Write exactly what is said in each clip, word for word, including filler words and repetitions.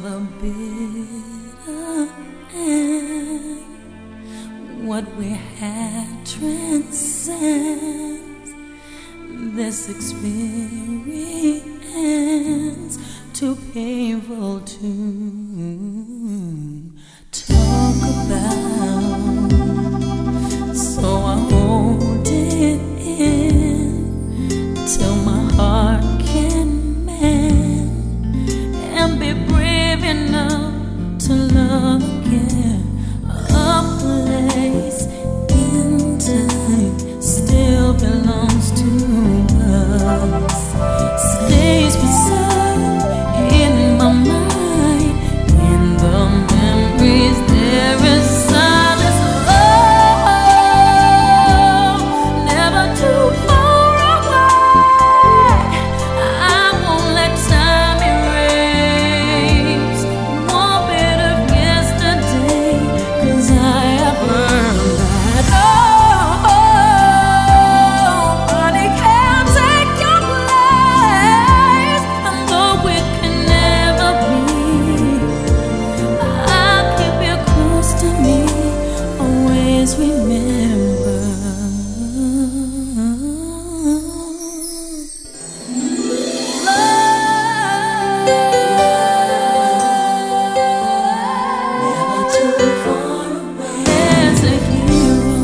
the bitter end. What we had transcends this experience, too painful to talk about. So I hold it in till my heart can mend and be brave enough to love again. A place in time still belongs to us, stays preserved in my mind, in the memories there is silence. Oh, never too far away. I won't let time erase one bit of yesterday, 'cause I have learned that nobody can take your place, and though it can never be, I'll keep you close to me, always remember. Never too far away. There's a hero.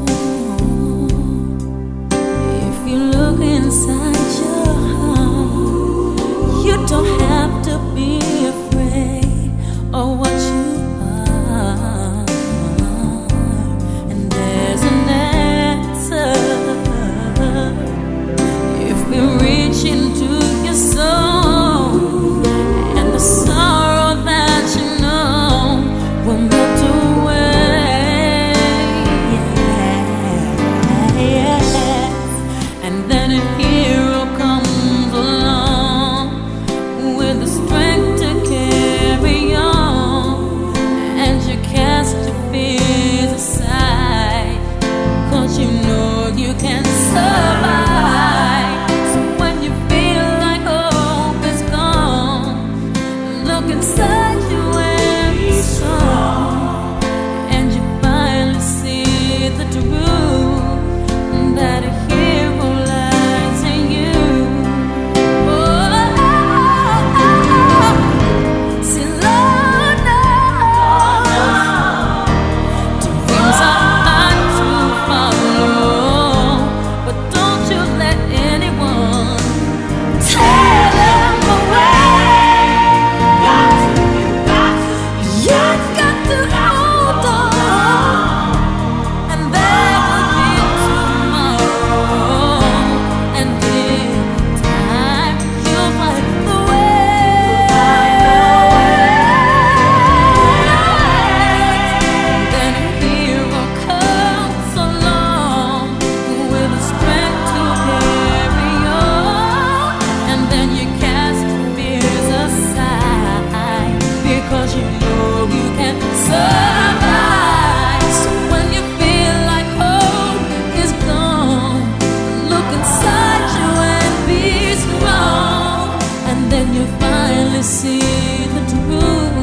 If you look inside your heart, you don't have to be afraid of what you are. And there's an answer if we reach into your soul, and the sorrow that you know will melt away. Yes. And then a hero comes along with the strength to carry on, and you cast your fears aside, 'cause you know you can survive. So when you feel like hope is gone, look inside you and be strong, and you finally see the truth, that a hero lies in you. Oh, see, Lord knows dreams are hard to follow, but don't you let anyone tear them away. You've got to hold on, and there will be tomorrow, and in time you'll find the way. Then a hero comes along with the strength to carry on, and then you cast your fears aside, because you know you can survive. So when you feel like hope is gone, look inside you and be strong, and then you finally see the truth,